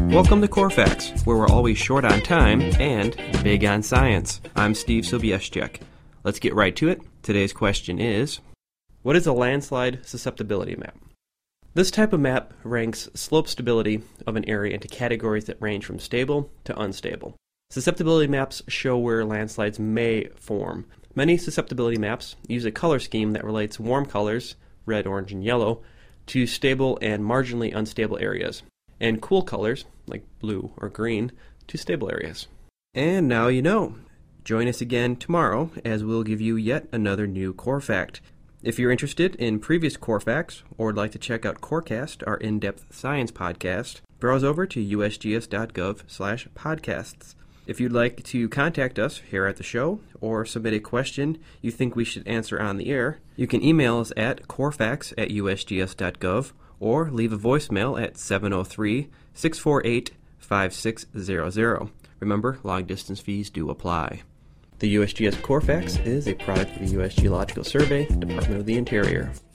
Welcome to Core Facts, where we're always short on time and big on science. I'm Steve Sobieschek. Let's get right to it. Today's question is, what is a landslide susceptibility map? This type of map ranks slope stability of an area into categories that range from stable to unstable. Susceptibility maps show where landslides may form. Many susceptibility maps use a color scheme that relates warm colors, red, orange, and yellow, to stable and marginally unstable areas, and cool colors, like blue or green, to stable areas. And now you know. Join us again tomorrow as we'll give you yet another new core fact. If you're interested in previous core facts or would like to check out Corecast, our in-depth science podcast, browse over to usgs.gov/podcasts. If you'd like to contact us here at the show or submit a question you think we should answer on the air, you can email us at corefacts@usgs.gov or leave a voicemail at 703-648-5600. Remember, long-distance fees do apply. The USGS Core Facts is a product of the U.S. Geological Survey, Department of the Interior.